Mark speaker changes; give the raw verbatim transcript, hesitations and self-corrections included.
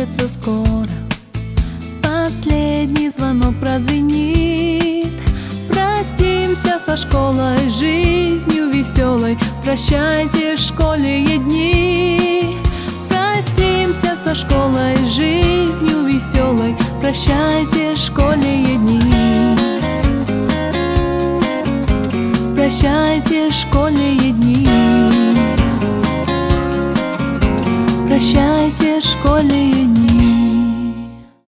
Speaker 1: кончатся скоро, последний звонок прозвенит. Простимся со школой, жизнью веселой, прощайте школьные дни. Простимся со школой, жизнью веселой, прощайте школьные дни. Прощайте школьные дни. Прощайте школьные дни.